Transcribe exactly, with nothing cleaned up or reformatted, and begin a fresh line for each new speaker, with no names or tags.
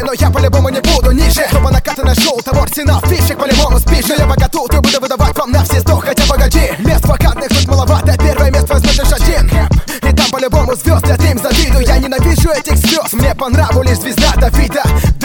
но я по-любому не буду ниже. Снова накатанное шоу, того арсенал фишек по-любому спишь. Но я пока тут и буду выдавать вам на все сто. Хотя погоди, мест вакантных тут маловато. Первое место возьмешь лишь один. И там по-любому звезд, я им завидую. Я ненавижу этих звезд, мне по нраву лишь звезда Давида.